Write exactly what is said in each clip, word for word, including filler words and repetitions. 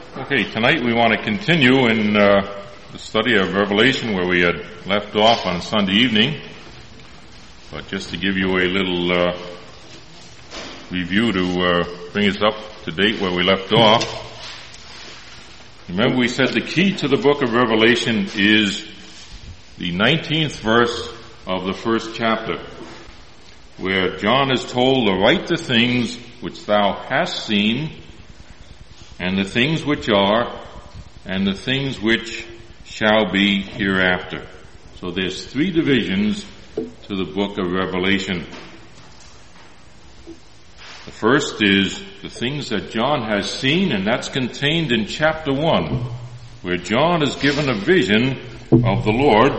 Okay, tonight we want to continue in uh, the study of Revelation where we had left off on Sunday evening. But just to give you a little uh, review to uh, bring us up to date where we left off. Remember we said the key to the book of Revelation is the nineteenth verse of the first chapter, where John is told to write the things which thou hast seen, and the things which are, and the things which shall be hereafter. So there's three divisions to the book of Revelation. The first is the things that John has seen, and that's contained in chapter one, where John is given a vision of the Lord.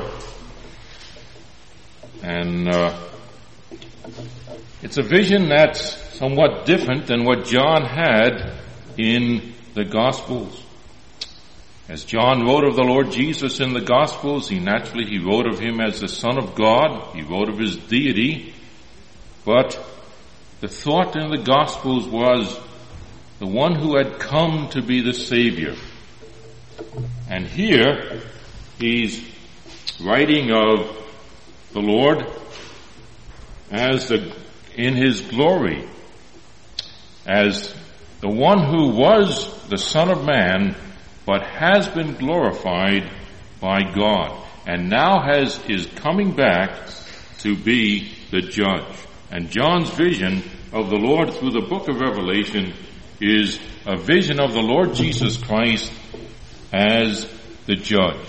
And uh, it's a vision that's somewhat different than what John had in the Gospels. As John wrote of the Lord Jesus in the Gospels, he naturally he wrote of him as the Son of God. He wrote of his deity. But the thought in the Gospels was the one who had come to be the Savior. And here he's writing of the Lord as the in his glory, as the one who was the Son of Man, but has been glorified by God, and now has is coming back to be the judge. And John's vision of the Lord through the book of Revelation is a vision of the Lord Jesus Christ as the judge.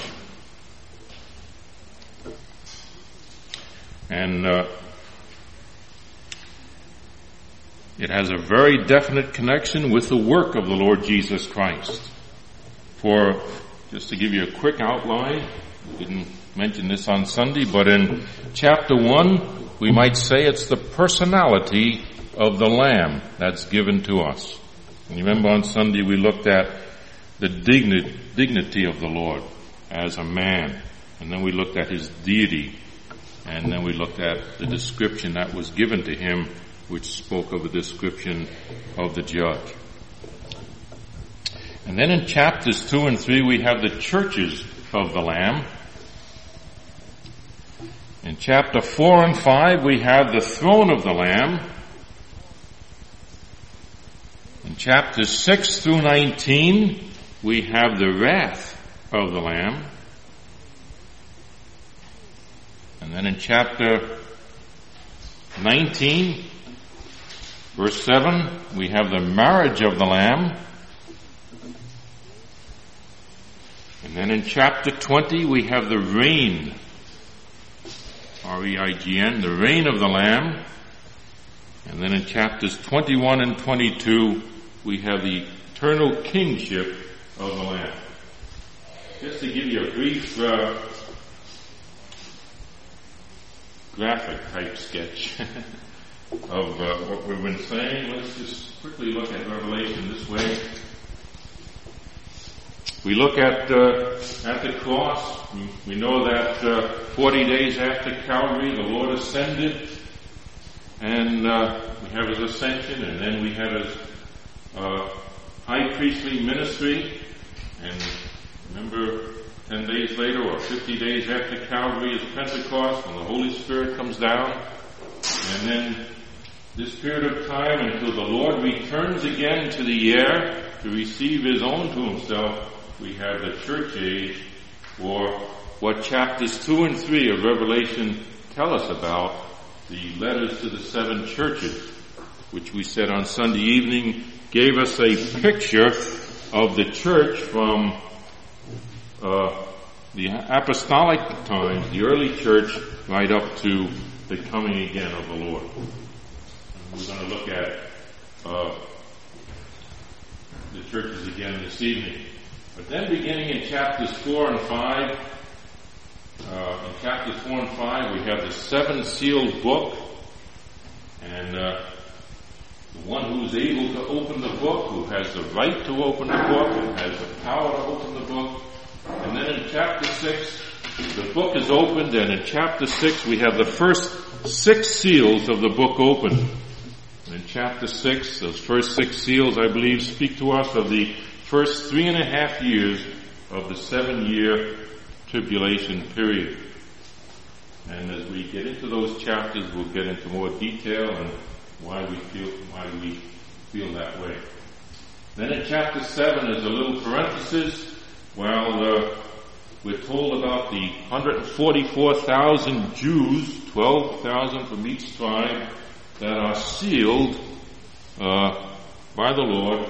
And uh, it has a very definite connection with the work of the Lord Jesus Christ. For, just to give you a quick outline, we didn't mention this on Sunday, but in chapter one, we might say it's the personality of the Lamb that's given to us. And you remember on Sunday we looked at the digni- dignity of the Lord as a man, and then we looked at his deity, and then we looked at the description that was given to him, which spoke of the description of the judge. And then in chapters two and three, we have the churches of the Lamb. In chapter four and five, we have the throne of the Lamb. In chapters six through nineteen, we have the wrath of the Lamb. And then in chapter nineteen, verse seven, we have the marriage of the Lamb. And then in chapter twenty, we have the reign, R E I G N, the reign of the Lamb. And then in chapters twenty-one and twenty-two, we have the eternal kingship of the Lamb. Just to give you a brief uh, graphic type sketch of uh, what we've been saying, let's just quickly look at Revelation this way. We look at uh, at the cross. We know that uh, forty days after Calvary, the Lord ascended, and uh, we have his ascension, and then we have his uh, high priestly ministry. And remember, ten days later, or fifty days after Calvary, is Pentecost, when the Holy Spirit comes down, and then this period of time until the Lord returns again to the air to receive his own to himself. We have the church age, or what chapters two and three of Revelation tell us about, the letters to the seven churches, which we said on Sunday evening gave us a picture of the church from uh, the apostolic times, the early church, right up to the coming again of the Lord. And we're going to look at uh, the churches again this evening. But then beginning in chapters four and five, uh, in chapters four and five, we have the seven sealed book, and uh, the one who's able to open the book, who has the right to open the book, and has the power to open the book. And then in chapter six, the book is opened, and in chapter six, we have the first six seals of the book opened. And in chapter six, those first six seals, I believe, speak to us of the first three and a half years of the seven-year tribulation period. And as we get into those chapters, we'll get into more detail and why we feel why we feel that way. Then in chapter seven is a little parenthesis. While uh, we're told about the one hundred forty-four thousand Jews, twelve thousand from each tribe, that are sealed uh, by the Lord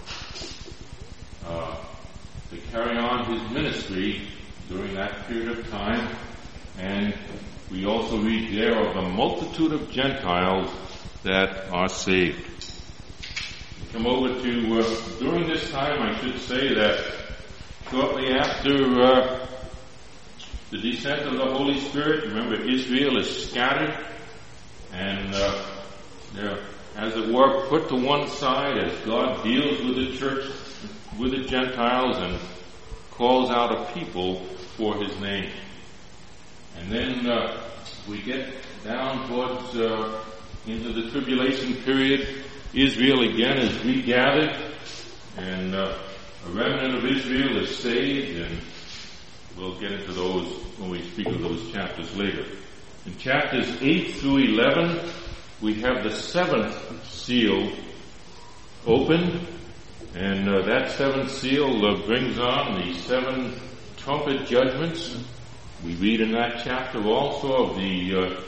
uh, to carry on His ministry during that period of time. And we also read there of the multitude of Gentiles that are saved. We come over to, uh, during this time, I should say that shortly after uh, the descent of the Holy Spirit, remember Israel is scattered and uh, they're, as it were, put to one side as God deals with the church, with the Gentiles, and calls out a people for His name. And then uh, we get down towards uh, into the tribulation period. Israel again is regathered, and uh, a remnant of Israel is saved, and we'll get into those when we speak of those chapters later. In chapters eight through eleven, we have the seventh seal opened, and uh, that seventh seal uh, brings on the seven trumpet judgments. We read in that chapter also of the, uh,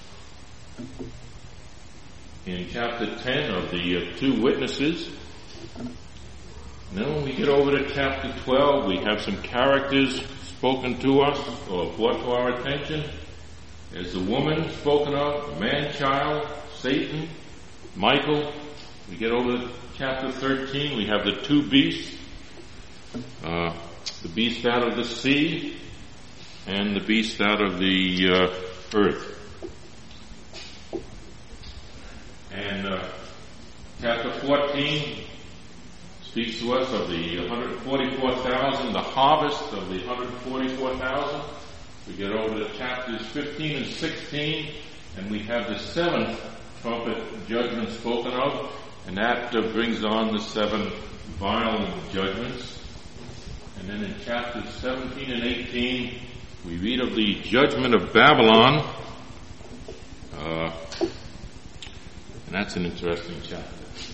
in chapter ten, of the uh, two witnesses. And then when we get over to chapter twelve, we have some characters spoken to us or brought to our attention. There's the woman spoken of, the man-child, Satan, Michael. We get over to chapter thirteen, we have the two beasts, uh, the beast out of the sea, and the beast out of the uh, earth. And uh, chapter fourteen speaks to us of the one hundred forty-four thousand, the harvest of the one hundred forty-four thousand. We get over to chapters fifteen and sixteen, and we have the seventh trumpet judgment spoken of, and that uh, brings on the seven vial judgments. And then in chapters seventeen and eighteen, we read of the judgment of Babylon, uh, and that's an interesting chapter.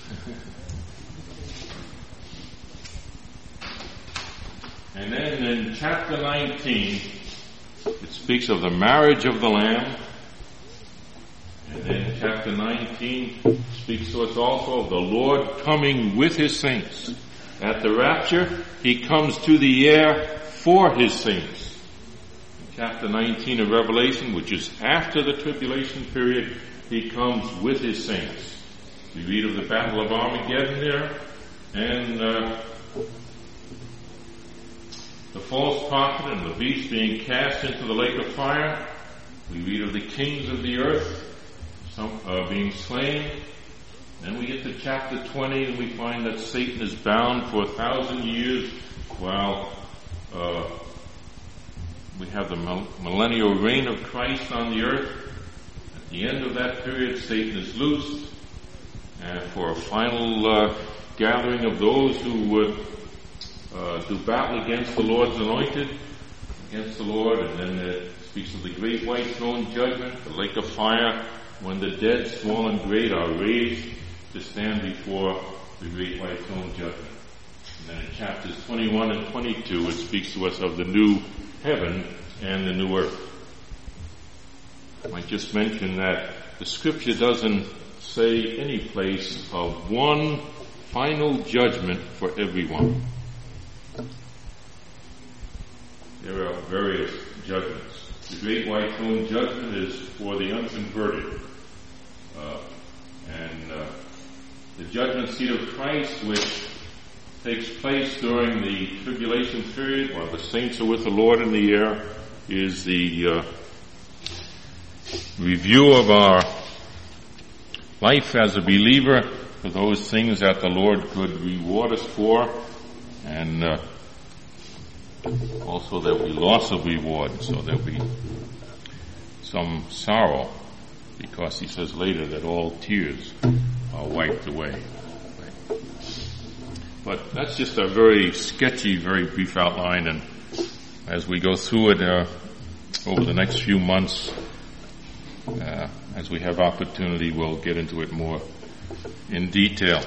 And then in chapter nineteen, it speaks of the marriage of the Lamb. And then chapter nineteen speaks to us also of the Lord coming with His saints. At the rapture, He comes to the air for His saints. Chapter nineteen of Revelation, which is after the tribulation period, He comes with His saints. We read of the Battle of Armageddon there, and uh, the false prophet and the beast being cast into the lake of fire. We read of the kings of the earth some, uh, being slain. Then we get to chapter twenty, and we find that Satan is bound for a thousand years while uh, we have the millennial reign of Christ on the earth. At the end of that period, Satan is loosed, and for a final uh, gathering of those who would uh, do battle against the Lord's anointed, against the Lord. And then it speaks of the great white throne judgment, the lake of fire, when the dead, small and great, are raised to stand before the great white throne judgment. And then in chapters twenty-one and twenty-two, it speaks to us of the new heaven and the new earth. I might just mention that the scripture doesn't say any place of one final judgment for everyone. There are various judgments. The great white throne judgment is for the unconverted. Uh, and uh, the judgment seat of Christ, which takes place during the tribulation period while the saints are with the Lord in the air, is the uh, review of our life as a believer for those things that the Lord could reward us for, and uh, also there will be loss of reward, so there will be some sorrow, because He says later that all tears are wiped away. But that's just a very sketchy, very brief outline, and as we go through it uh, over the next few months, uh, as we have opportunity, we'll get into it more in detail.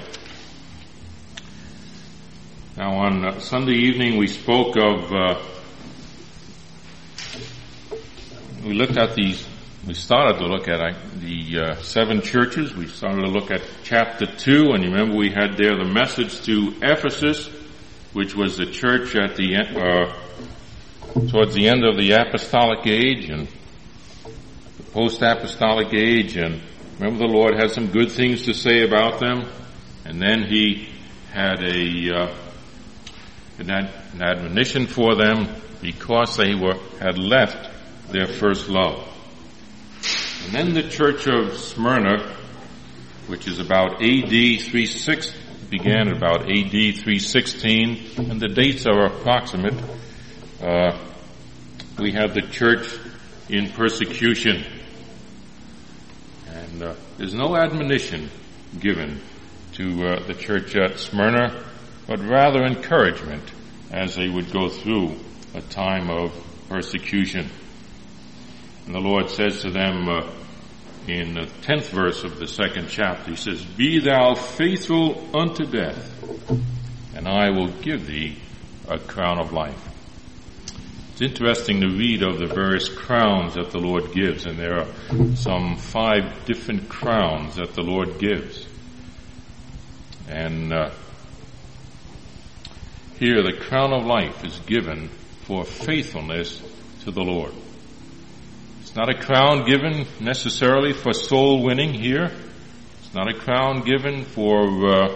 Now, on uh, Sunday evening, we spoke of, uh, we looked at these, we started to look at uh, the uh, seven churches. We started to look at chapter two, and you remember we had there the message to Ephesus, which was the church at the end, uh, towards the end of the apostolic age and the post-apostolic age, and remember the Lord had some good things to say about them, and then He had a uh, an, ad- an admonition for them because they were had left their first love. And then the church of Smyrna, which is about A D three six, began about A D three sixteen, and the dates are approximate. Uh, we have the church in persecution, and uh, there's no admonition given to uh, the church at Smyrna, but rather encouragement as they would go through a time of persecution. And the Lord says to them uh, in the tenth verse of the second chapter, He says, "Be thou faithful unto death, and I will give thee a crown of life." It's interesting to read of the various crowns that the Lord gives, and there are some five different crowns that the Lord gives. And uh, here the crown of life is given for faithfulness to the Lord. It's not a crown given necessarily for soul winning here. It's not a crown given for uh,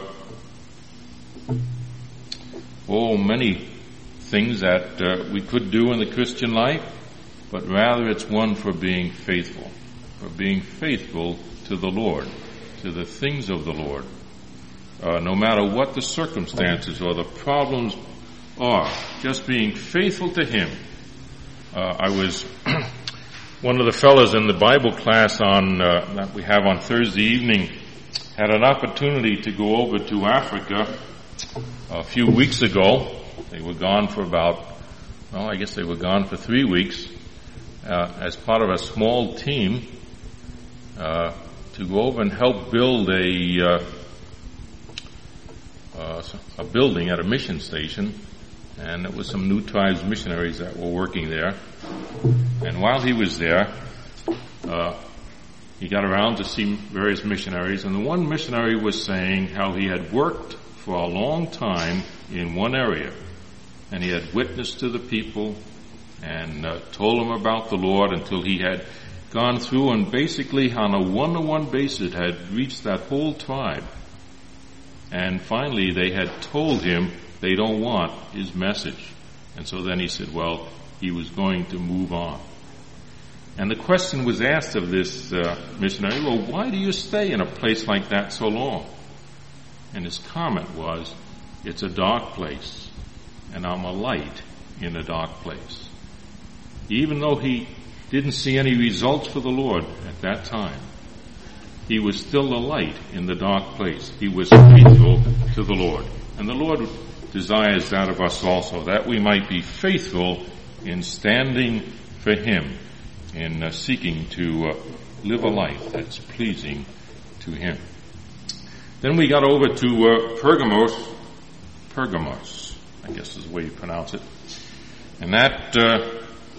oh many things that uh, we could do in the Christian life, but rather it's one for being faithful, for being faithful to the Lord, to the things of the Lord, uh, no matter what the circumstances or the problems are, just being faithful to Him. Uh, I was one of the fellows in the Bible class on uh, that we have on Thursday evening had an opportunity to go over to Africa a few weeks ago. They were gone for about, well, I guess they were gone for three weeks uh, as part of a small team uh, to go over and help build a uh, uh, a building at a mission station. And it was some New Tribes missionaries that were working there. And while he was there, uh, he got around to see various missionaries. And the one missionary was saying how he had worked for a long time in one area. And he had witnessed to the people and uh, told them about the Lord until he had gone through and basically on a one-to-one basis had reached that whole tribe. And finally they had told him they don't want his message. And so then he said, well, he was going to move on. And the question was asked of this uh, missionary, well, why do you stay in a place like that so long? And his comment was, it's a dark place, and I'm a light in a dark place. Even though he didn't see any results for the Lord at that time, he was still a light in the dark place. He was faithful to the Lord. And the Lord desires that of us also, that we might be faithful in standing for Him, in uh, seeking to uh, live a life that's pleasing to Him. Then we got over to uh, Pergamos, Pergamos, I guess is the way you pronounce it. And that uh,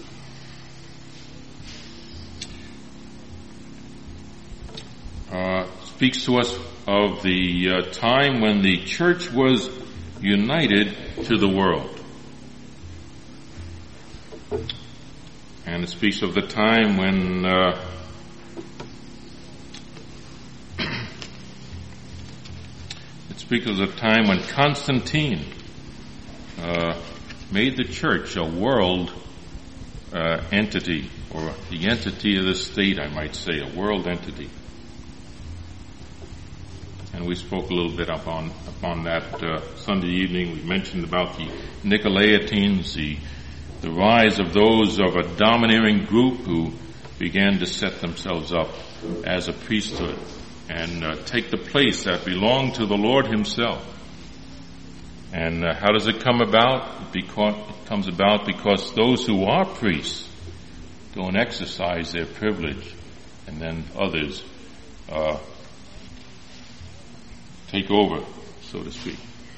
uh, speaks to us of the uh, time when the church was united to the world. And it speaks of the time when uh, it speaks of the time when Constantine uh, made the church a world uh, entity, or the entity of the state, I might say, a world entity. And we spoke a little bit upon upon that uh, Sunday evening. We mentioned about the Nicolaitans, the the rise of those of a domineering group who began to set themselves up as a priesthood and uh, take the place that belonged to the Lord Himself. And uh, how does it come about? Because it comes about because those who are priests don't exercise their privilege, and then others uh, take over, so to speak.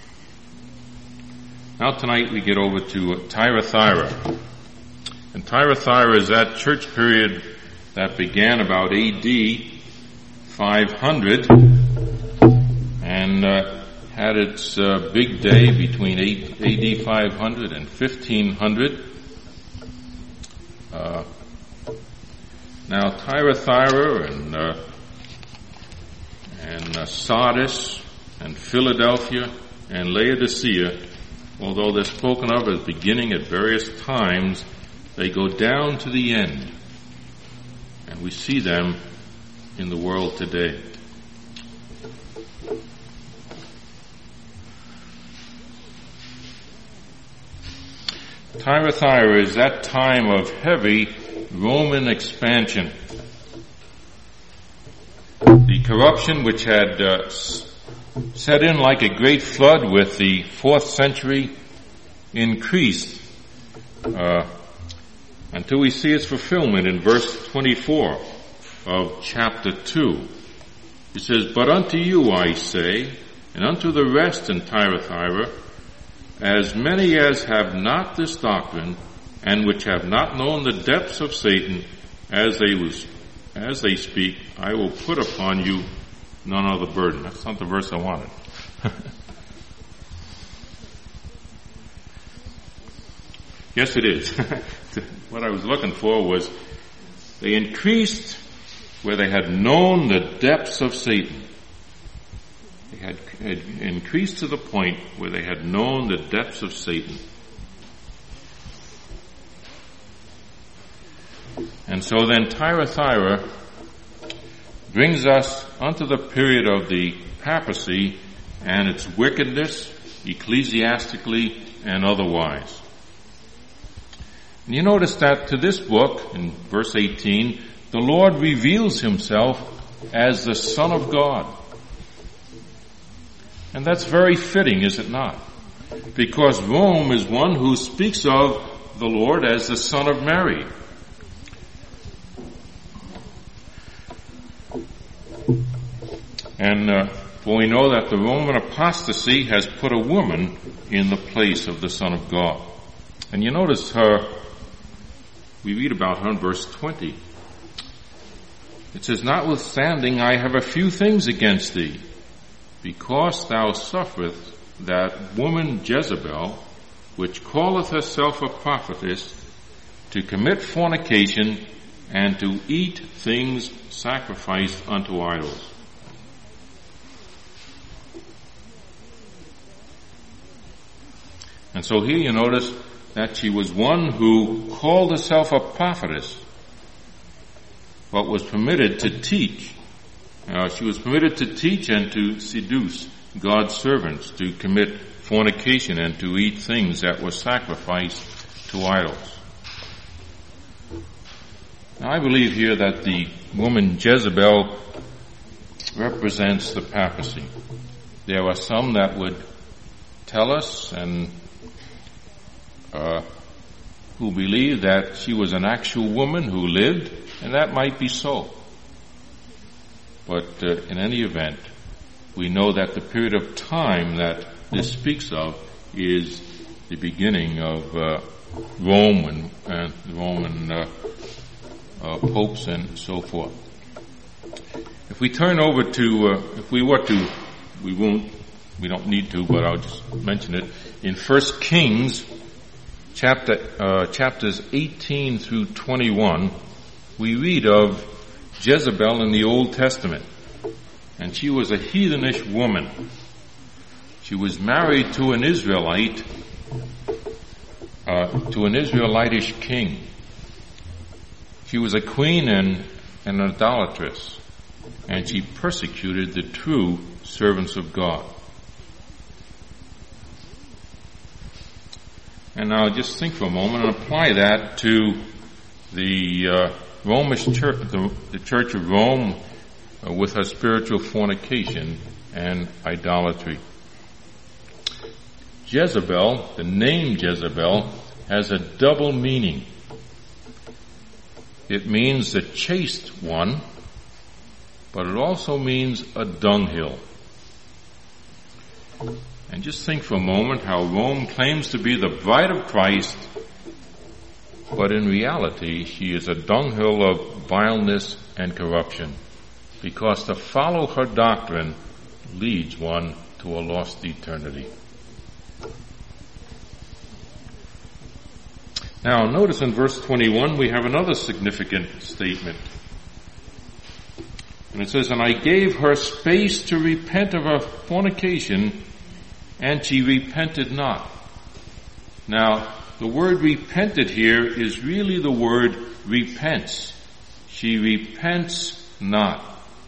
Now tonight we get over to Thyatira. And Thyatira is that church period that began about A D five hundred and uh, had its uh, big day between A D five hundred and fifteen hundred. Uh, now Thyatira and uh, and uh, Sardis and Philadelphia and Laodicea, although they're spoken of as beginning at various times, they go down to the end. And we see them in the world today. Thyatira is that time of heavy Roman expansion. The corruption which had uh, set in like a great flood with the fourth century increased uh, until we see its fulfillment in verse twenty-four of chapter two. It says, "But unto you I say, and unto the rest in Thyatira, as many as have not this doctrine, and which have not known the depths of Satan, as they was, as they speak, I will put upon you none other burden." That's not the verse I wanted. Yes, it is. What I was looking for was, they increased where they had known the depths of Satan. They had, had increased to the point where they had known the depths of Satan. And so then Thyatira brings us unto the period of the papacy and its wickedness, ecclesiastically and otherwise. And you notice that to this book, in verse eighteen, the Lord reveals himself as the Son of God. And that's very fitting, is it not? Because Rome is one who speaks of the Lord as the Son of Mary. And uh, for we know that the Roman apostasy has put a woman in the place of the Son of God. And you notice her, we read about her in verse twenty. It says, "Notwithstanding, I have a few things against thee, because thou sufferest that woman Jezebel, which calleth herself a prophetess, to commit fornication and to eat things sacrificed unto idols." And so here you notice that she was one who called herself a prophetess, but was permitted to teach. Uh, she was permitted to teach and to seduce God's servants, to commit fornication and to eat things that were sacrificed to idols. Now I believe here that the woman Jezebel represents the papacy. There are some that would tell us and uh, who believe that she was an actual woman who lived, and that might be so. But uh, in any event, we know that the period of time that this speaks of is the beginning of uh, Rome and, and Roman uh, uh, popes and so forth. If we turn over to, uh, if we were to, we won't, we don't need to, but I'll just mention it. In First Kings, chapter uh, chapters eighteen through twenty-one, we read of Jezebel in the Old Testament. And she was a heathenish woman. She was married to an Israelite, uh, to an Israelitish king. She was a queen and an idolatress, and she persecuted the true servants of God. And now just think for a moment and apply that to the uh, Romish church, the, the Church of Rome, uh, with her spiritual fornication and idolatry. Jezebel, the name Jezebel, has a double meaning. It means the chaste one, but it also means a dunghill. And just think for a moment how Rome claims to be the bride of Christ, but in reality she is a dunghill of vileness and corruption, because to follow her doctrine leads one to a lost eternity. Now, notice in verse twenty-one we have another significant statement. And it says, "And I gave her space to repent of her fornication, and she repented not." Now, the word repented here is really the word repents. She repents not.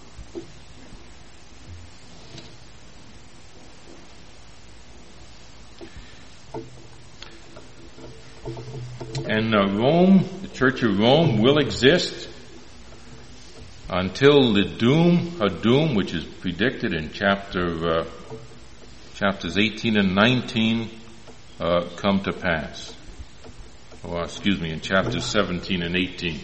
And uh, Rome, the Church of Rome, will exist until the doom, her doom, which is predicted in chapter uh, chapters eighteen and nineteen, uh, come to pass. Or, excuse me, in chapters seventeen and eighteen.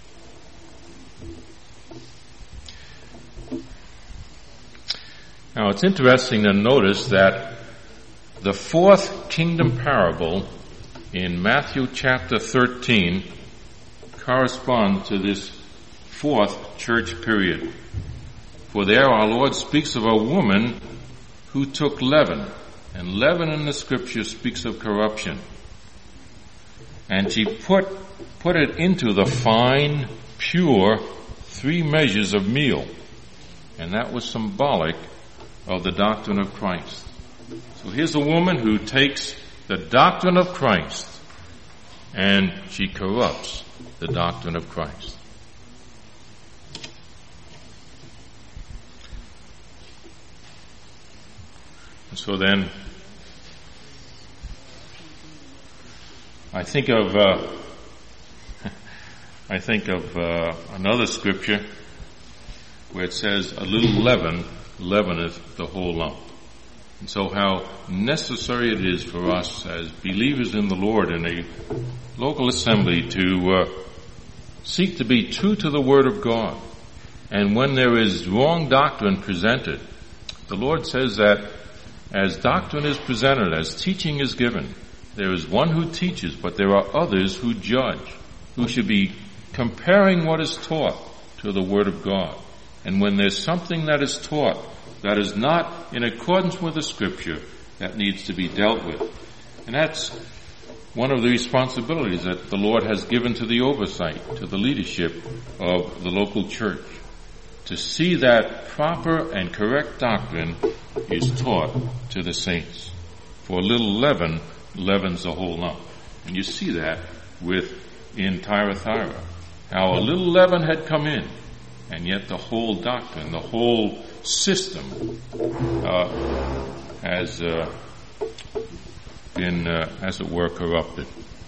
Now, it's interesting to notice that the fourth kingdom parable in Matthew chapter thirteen corresponds to this fourth church period. For there our Lord speaks of a woman who took leaven, and leaven in the scripture speaks of corruption. And she put, put it into the fine, pure, three measures of meal. And that was symbolic of the doctrine of Christ. So here's a woman who takes the doctrine of Christ and she corrupts the doctrine of Christ. And so then, I think of uh, I think of uh, another scripture where it says, "A little leaven leaveneth the whole lump." And so how necessary it is for us as believers in the Lord in a local assembly to uh, seek to be true to the Word of God. And when there is wrong doctrine presented, the Lord says that as doctrine is presented, as teaching is given, there is one who teaches, but there are others who judge, who should be comparing what is taught to the Word of God. And when there's something that is taught that is not in accordance with the Scripture, that needs to be dealt with. And that's one of the responsibilities that the Lord has given to the oversight, to the leadership of the local church, to see that proper and correct doctrine is taught to the saints. For a little leaven leavens the whole lump. And you see that with in Thyatira, how a little leaven had come in, and yet the whole doctrine, the whole system uh, has uh, been, uh, as it were, corrupted.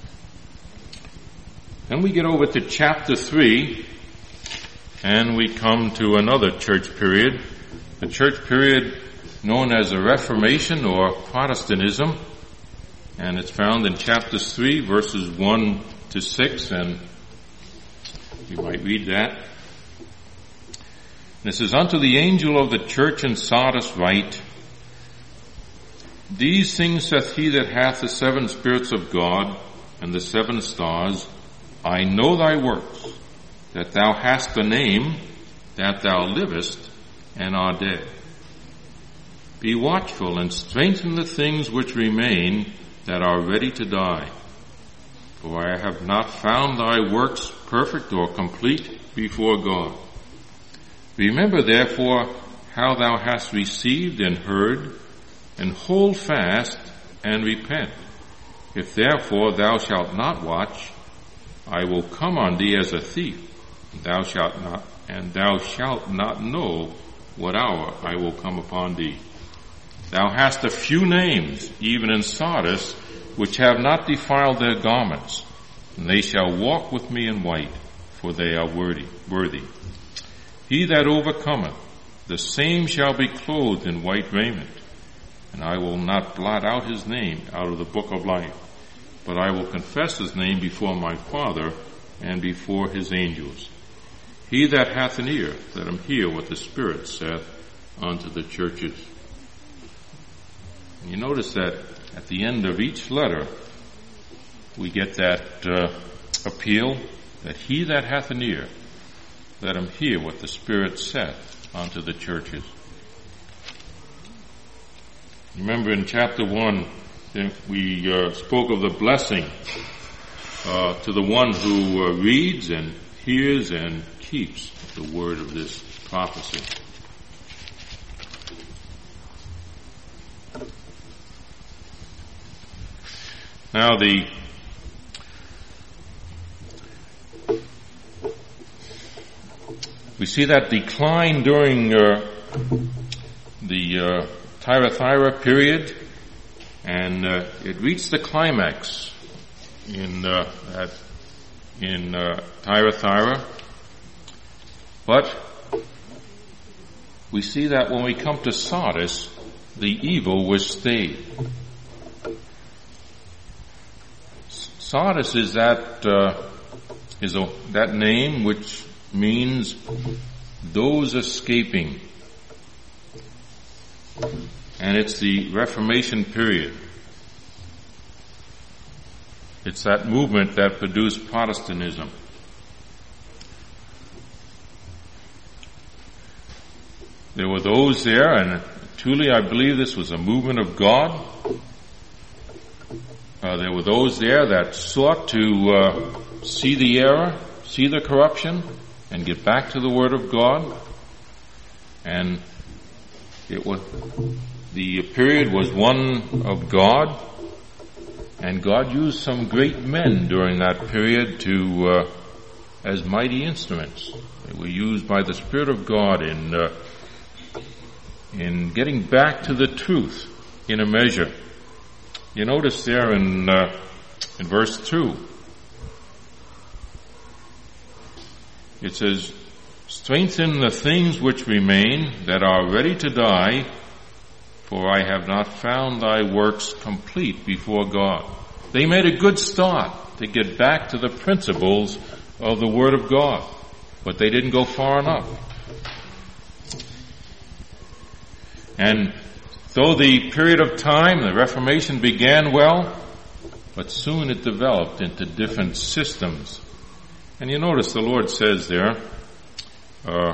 Then we get over to chapter three, and we come to another church period, the church period known as the Reformation or Protestantism, and it's found in chapters three, verses one to six, and you might read that. This is, "Unto the angel of the church in Sardis write, These things saith he that hath the seven spirits of God and the seven stars, I know thy works, that thou hast a name, that thou livest, and art dead. Be watchful and strengthen the things which remain that are ready to die. For I have not found thy works perfect or complete before God. Remember therefore how thou hast received and heard, and hold fast and repent. If therefore thou shalt not watch, I will come on thee as a thief, and thou shalt not, and thou shalt not know what hour I will come upon thee. Thou hast a few names, even in Sardis, which have not defiled their garments, and they shall walk with me in white, for they are worthy. worthy. He that overcometh, the same shall be clothed in white raiment, and I will not blot out his name out of the book of life, but I will confess his name before my Father and before his angels. He that hath an ear, let him hear what the Spirit saith unto the churches. And you notice that at the end of each letter, we get that uh, appeal that he that hath an ear, let him hear what the Spirit saith unto the churches. Remember in chapter one, we uh, spoke of the blessing uh, to the one who uh, reads and hears and keeps the word of this prophecy. Now the we see that decline during uh, the uh, Thyatira period, and uh, it reached the climax in uh, that in uh, Thyatira. But we see that when we come to Sardis, the evil was stayed. Sardis is that uh, is a, that name which means those escaping, and it's the Reformation period. It's that movement that produced Protestantism. There were those there, and truly I believe this was a movement of God. Uh, there were those there that sought to uh, see the error, see the corruption, and get back to the Word of God. And it was the period was one of God, and God used some great men during that period to uh, as mighty instruments. They were used by the Spirit of God in uh, in getting back to the truth in a measure. You notice there in uh, in verse two, it says, "Strengthen the things which remain that are ready to die, for I have not found thy works complete before God." They made a good start to get back to the principles of the Word of God, but they didn't go far enough. And though the period of time, the Reformation began well, but soon it developed into different systems. And you notice the Lord says there uh,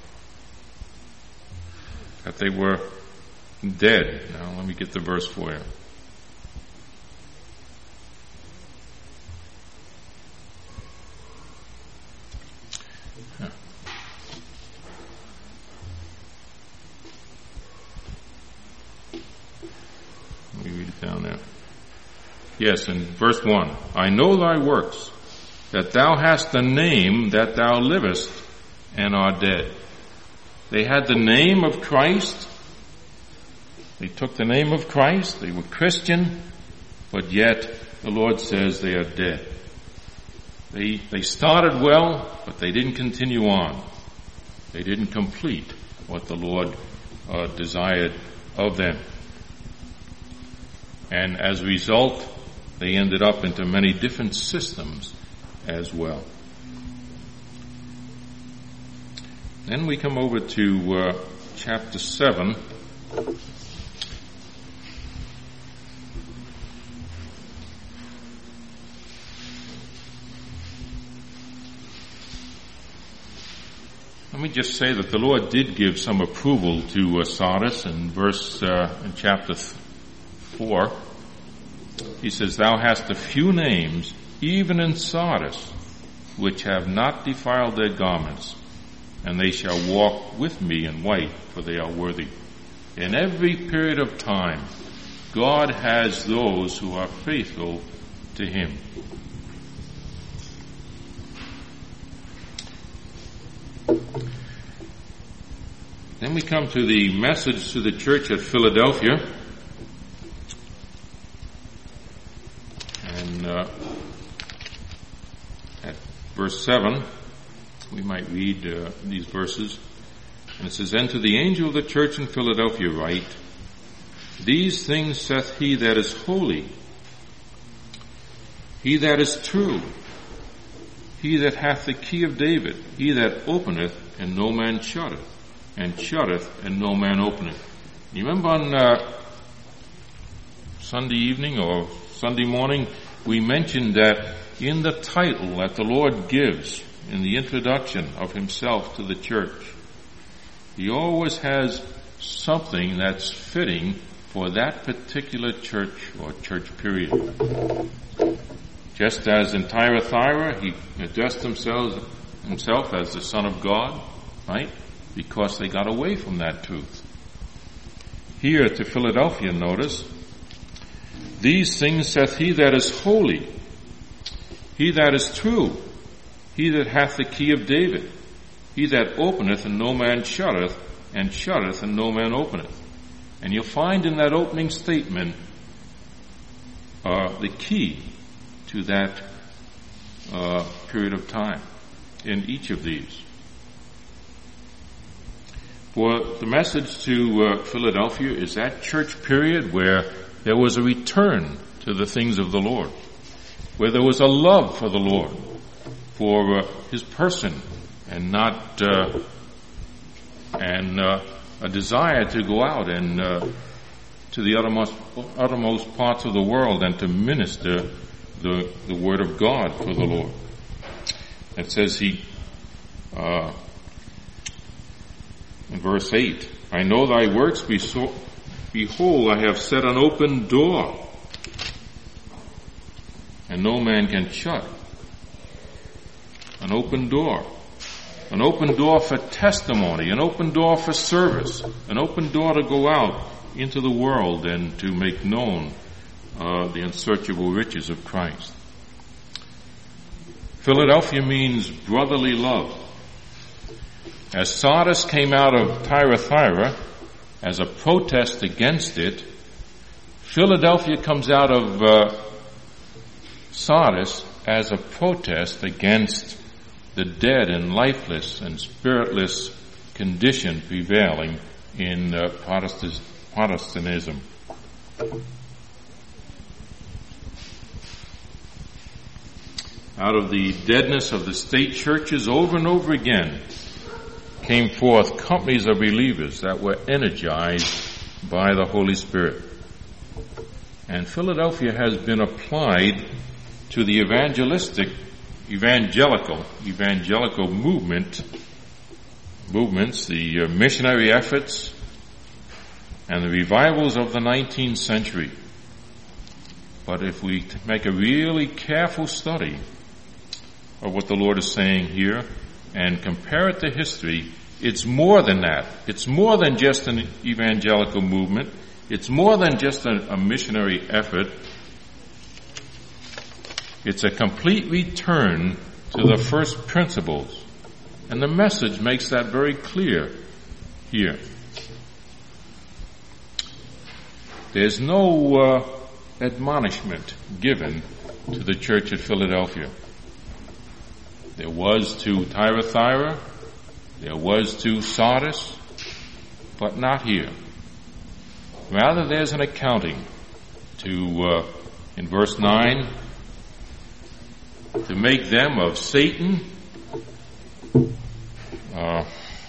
that they were dead. Now let me get the verse for you. Let me read it down there. Yes, in verse one, "I know thy works, that thou hast the name that thou livest and art dead." They had the name of Christ. They took the name of Christ. They were Christian, but yet the Lord says they are dead. They, they started well, but they didn't continue on. They didn't complete what the Lord uh, desired of them. And as a result, they ended up into many different systems as well. Then we come over to uh, chapter seven. Let me just say that the Lord did give some approval to uh, Sardis in verse uh, in chapter th- four. He says, "Thou hast a few names, even in Sardis, which have not defiled their garments, and they shall walk with me in white, for they are worthy." In every period of time, God has those who are faithful to Him. Then we come to the message to the church at Philadelphia. And uh, at verse seven, we might read uh, these verses. And it says, "And to the angel of the church in Philadelphia write, These things saith he that is holy, he that is true, he that hath the key of David, he that openeth and no man shutteth, and shutteth and no man openeth. You remember on uh, Sunday evening or Sunday morning, we mentioned that in the title that the Lord gives in the introduction of himself to the church, he always has something that's fitting for that particular church or church period. Just as in Thyatira, he addressed himself, himself as the Son of God, right? Because they got away from that truth. Here to Philadelphia, notice, these things saith he that is holy, he that is true, he that hath the key of David, he that openeth and no man shutteth, and shutteth and no man openeth. And you'll find in that opening statement uh, the key to that uh, period of time in each of these. For the message to uh, Philadelphia is that church period where there was a return to the things of the Lord, where there was a love for the Lord, for uh, his person, and not uh, and uh, a desire to go out and uh, to the uttermost, uttermost parts of the world and to minister the the word of God for the Lord. It says he uh, in verse eight, I know thy works, behold, I have set an open door, and no man can shut. An open door. An open door for testimony, an open door for service, an open door to go out into the world and to make known uh, the unsearchable riches of Christ. Philadelphia means brotherly love. As Sardis came out of Thyatira as a protest against it, Philadelphia comes out of uh, Sardis as a protest against the dead and lifeless and spiritless condition prevailing in uh, Protestant, Protestantism. Out of the deadness of the state churches, over and over again came forth companies of believers that were energized by the Holy Spirit. And Philadelphia has been applied to the evangelistic evangelical evangelical movement movements, the uh, missionary efforts and the revivals of the nineteenth century. But if we t- make a really careful study of what the Lord is saying here and compare it to history, it's more than that. It's more than just an evangelical movement. It's more than just a, a missionary effort. It's a complete return to the first principles. And the message makes that very clear here. There's no uh, admonishment given to the church at Philadelphia. There was to Thyatira, there was to Sardis, but not here. Rather, there's an accounting to, uh, in verse nine, to make them of Satan, uh,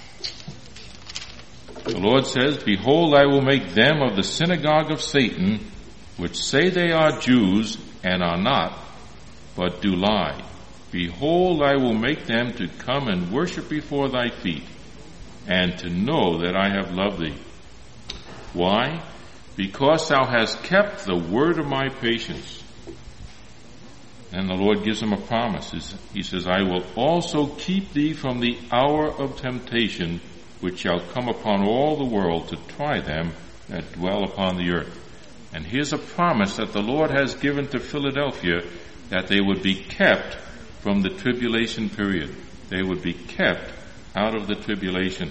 the Lord says, behold, I will make them of the synagogue of Satan, which say they are Jews and are not, but do lie. Behold, I will make them to come and worship before thy feet, and to know that I have loved thee. Why? Because thou hast kept the word of my patience. And the Lord gives him a promise. He says, I will also keep thee from the hour of temptation, which shall come upon all the world to try them that dwell upon the earth. And here's a promise that the Lord has given to Philadelphia, that they would be kept from the tribulation period. They would be kept out of the tribulation.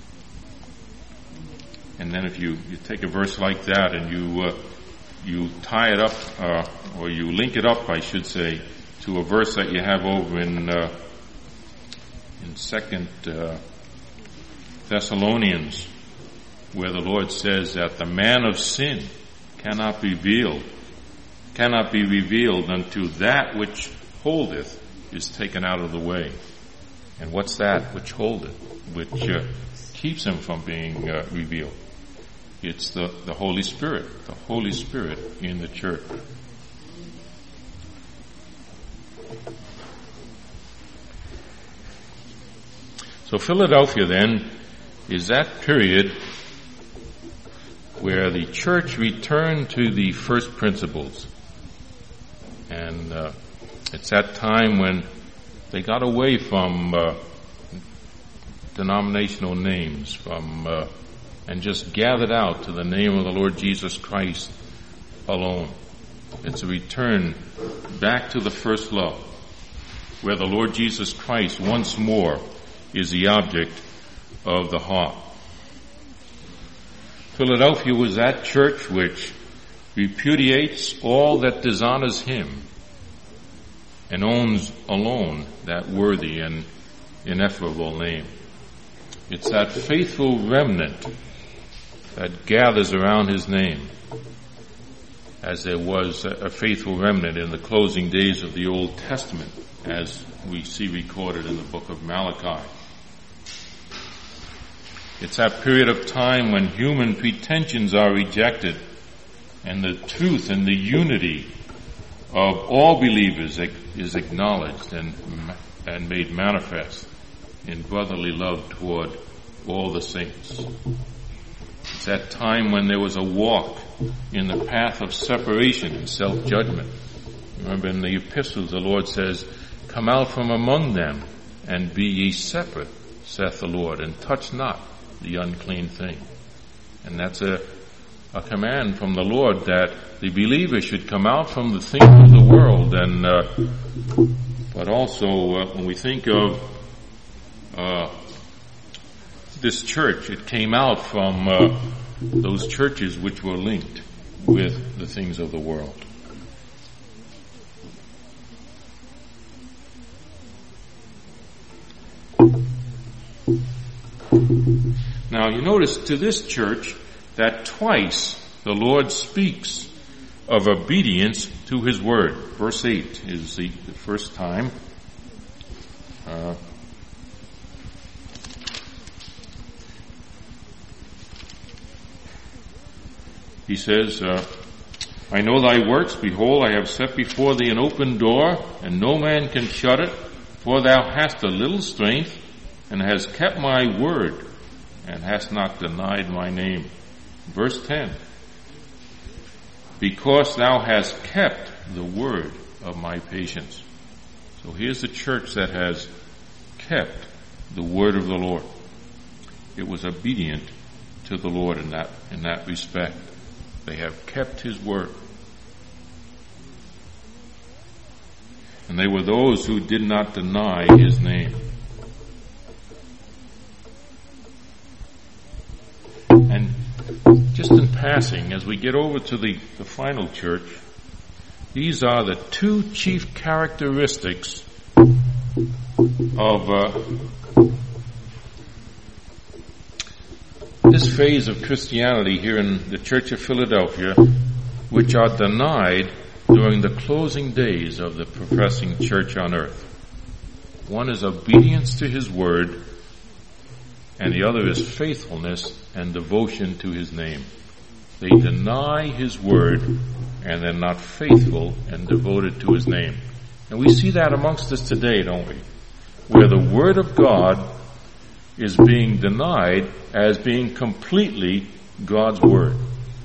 And then if you, you take a verse like that and you uh, you tie it up, uh, or you link it up, I should say, to a verse that you have over in uh, in Second uh, Thessalonians, where the Lord says that the man of sin cannot be revealed, cannot be revealed until that which holdeth is taken out of the way. And what's that which holdeth, which uh, keeps him from being uh, revealed? It's the, the Holy Spirit, the Holy Spirit in the church. So Philadelphia then is that period where the church returned to the first principles. And uh, it's that time when they got away from uh, denominational names, from uh, and just gathered out to the name of the Lord Jesus Christ alone. It's a return back to the first love, where the Lord Jesus Christ once more is the object of the heart. Philadelphia was that church which repudiates all that dishonors him and owns alone that worthy and ineffable name. It's that faithful remnant that gathers around his name, as there was a faithful remnant in the closing days of the Old Testament, as we see recorded in the book of Malachi. It's that period of time when human pretensions are rejected and the truth and the unity of all believers is acknowledged and, and made manifest in brotherly love toward all the saints. It's that time when there was a walk in the path of separation and self-judgment. Remember in the epistles the Lord says, "Come out from among them and be ye separate, saith the Lord, and touch not the unclean thing." And that's a, a command from the Lord that the believer should come out from the things of the world. And uh, but also uh, when we think of uh, this church, it came out from uh, those churches which were linked with the things of the world. Now you notice to this church that twice the Lord speaks of obedience to his word. Verse eight is the, the first time. Uh, he says, uh, "I know thy works. Behold, I have set before thee an open door, and no man can shut it. For thou hast a little strength, and hast kept my word, and hast not denied my name." Verse ten, "Because thou hast kept the word of my patience." So here's the church that has kept the word of the Lord. It was obedient to the Lord in that, in that respect. They have kept his word. And they were those who did not deny his name. And just in passing, as we get over to the, the final church, these are the two chief characteristics of uh, this phase of Christianity here in the Church of Philadelphia, which are denied during the closing days of the professing church on earth. One is obedience to his word, and the other is faithfulness and devotion to his name. They deny his word, and they're not faithful and devoted to his name. And we see that amongst us today, don't we? Where the word of God is being denied as being completely God's word.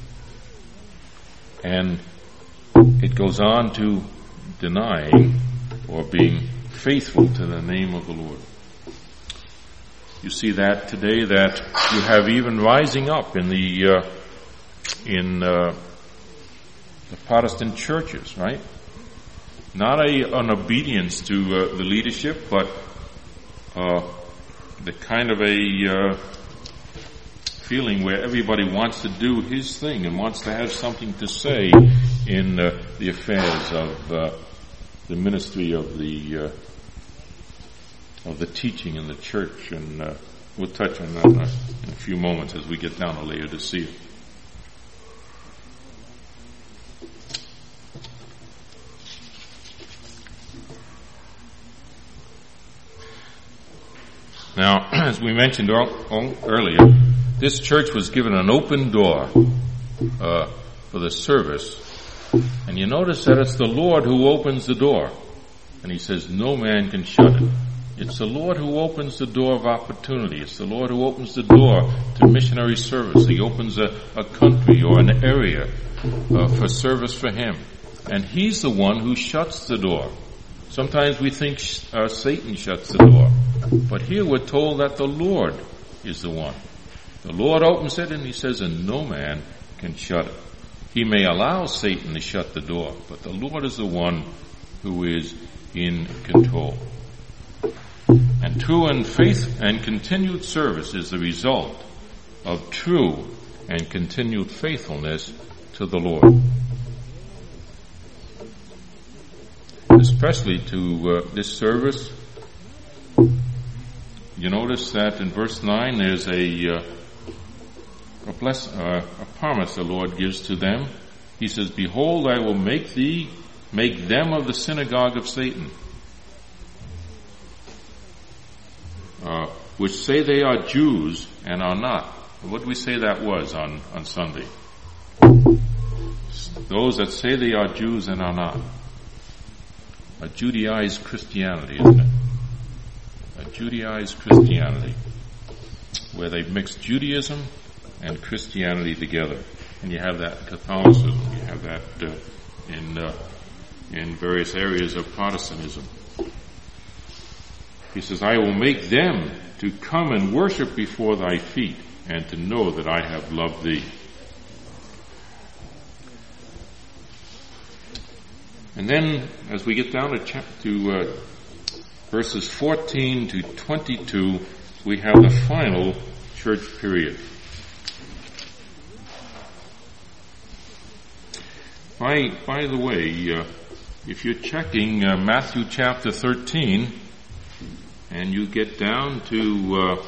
And it goes on to denying or being faithful to the name of the Lord. You see that today, that you have even rising up in the uh, in uh, the Protestant churches, right? Not a an obedience to uh, the leadership, but uh, the kind of a uh, feeling where everybody wants to do his thing and wants to have something to say in uh, the affairs of uh, the ministry of the uh, of the teaching in the church, and uh, We'll touch on that in a, in a few moments as we get down to Laodicea. Now, as we mentioned earlier, this church was given an open door uh, for the service. And you notice that it's the Lord who opens the door. And he says, no man can shut it. It's the Lord who opens the door of opportunity. It's the Lord who opens the door to missionary service. He opens a, a country or an area uh, for service for him. And he's the one who shuts the door. Sometimes we think uh, Satan shuts the door. But here we're told that the Lord is the one. The Lord opens it and he says, and no man can shut it. He may allow Satan to shut the door, but the Lord is the one who is in control. And true and faith and continued service is the result of true and continued faithfulness to the Lord. Especially to uh, this service. You notice that in verse nine there's a uh, a, bless, uh, a promise the Lord gives to them. He says, behold, I will make thee, make them of the synagogue of Satan, uh, which say they are Jews and are not. What did we say that was on, on Sunday? Those that say they are Jews and are not. A Judaized Christianity, isn't it? A Judaized Christianity, where they've mixed Judaism and Christianity together. And you have that in Catholicism, you have that uh, in uh, in various areas of Protestantism. He says, I will make them to come and worship before thy feet, and to know that I have loved thee. And then, as we get down to, chap- to uh, verses fourteen to twenty-two, we have the final church period. By, by the way, uh, if you're checking uh, Matthew chapter thirteen, and you get down to uh,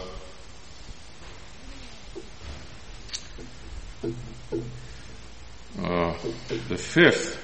uh, the fifth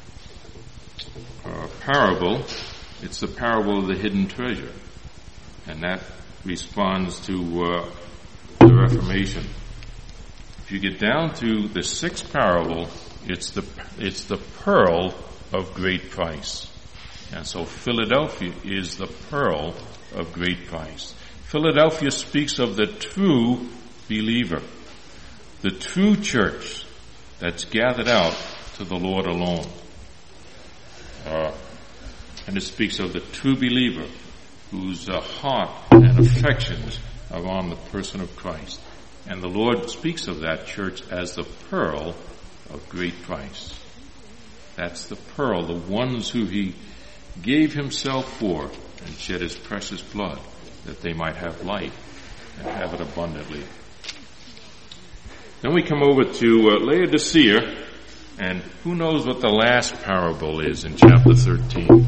uh, parable, it's the parable of the hidden treasure, and that responds to uh, the Reformation. If you get down to the sixth parable, it's the it's the pearl of great price. And so Philadelphia is the pearl of great price. Philadelphia speaks of the true believer, the true church that's gathered out to the Lord alone. Uh, and it speaks of the true believer whose uh, heart and affections are on the person of Christ. And the Lord speaks of that church as the pearl of great price. That's the pearl, the ones who he gave himself for and shed his precious blood that they might have life and have it abundantly. Then we come over to uh, Laodicea, and who knows what the last parable is in chapter thirteen?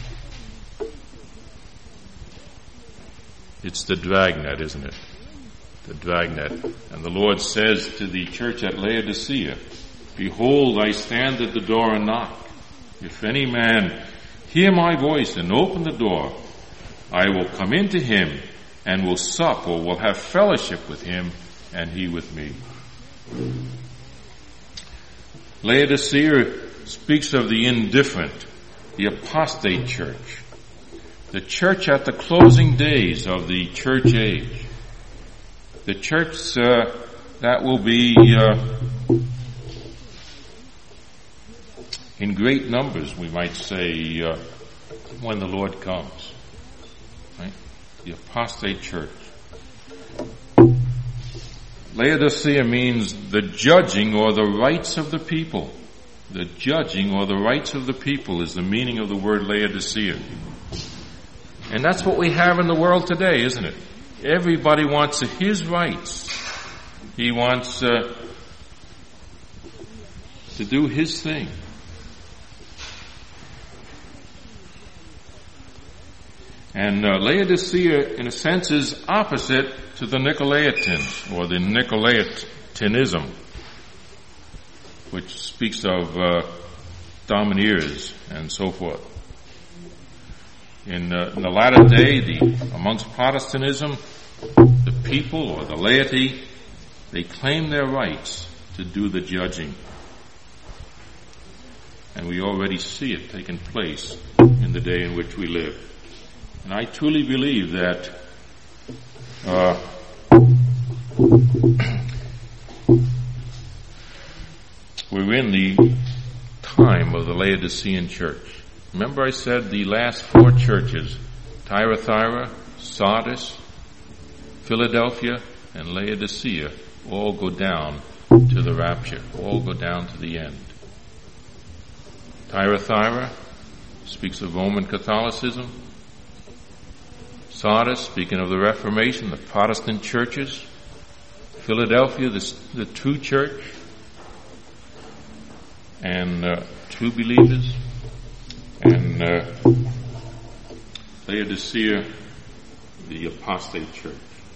It's the dragnet, isn't it? The dragnet. And the Lord says to the church at Laodicea, behold, I stand at the door and knock. If any man hear my voice and open the door, I will come into him and will sup, or will have fellowship with him and he with me. Laodicea speaks of the indifferent, the apostate church, the church at the closing days of the church age, the church uh, that will be uh, in great numbers, we might say, uh, when the Lord comes. Right? The apostate church. Laodicea means the judging or the rights of the people. The judging or the rights of the people is the meaning of the word Laodicea. And that's what we have in the world today, isn't it? Everybody wants his rights. He wants uh, to do his thing. And uh, Laodicea, in a sense, is opposite to the Nicolaitans, or the Nicolaitanism, which speaks of uh, domineers and so forth. In, uh, in the latter day, the, amongst Protestantism, the people or the laity, they claim their rights to do the judging. And we already see it taking place in the day in which we live. And I truly believe that uh, we're in the time of the Laodicean church. Remember I said the last four churches, Thyatira, Sardis, Philadelphia, and Laodicea, all go down to the rapture, all go down to the end. Thyatira speaks of Roman Catholicism. Sardis, speaking of the Reformation, the Protestant churches. Philadelphia, the, the true church, and uh, true believers. And uh, Laodicea, the apostate church.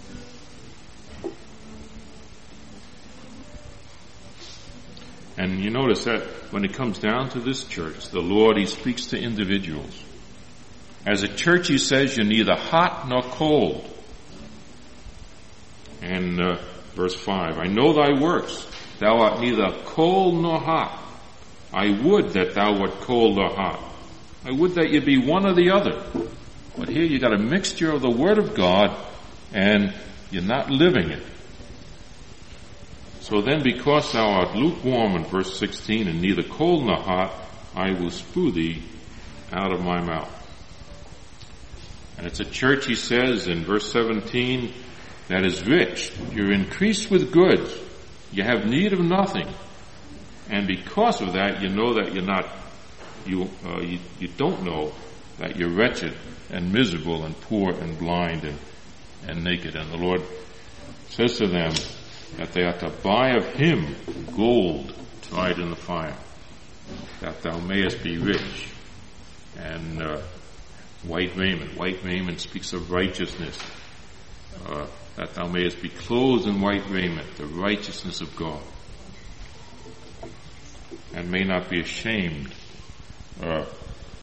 And you notice that when it comes down to this church, the Lord, He speaks to individuals. As a church, He says, you're neither hot nor cold. And uh, verse five, I know thy works. Thou art neither cold nor hot. I would that thou wert cold or hot. I would that you be one or the other. But here you got a mixture of the Word of God and you're not living it. So then, because thou art lukewarm in verse sixteen, and neither cold nor hot, I will spew thee out of my mouth. And it's a church, he says in verse seventeen, that is rich. You're increased with goods. You have need of nothing. And because of that, you know that you're not, you, uh, you, you don't know that you're wretched and miserable and poor and blind and, and naked. And the Lord says to them that they are to buy of Him gold tried in the fire, that thou mayest be rich. And uh, white raiment. White raiment speaks of righteousness. Uh, that thou mayest be clothed in white raiment, the righteousness of God. And may not be ashamed uh,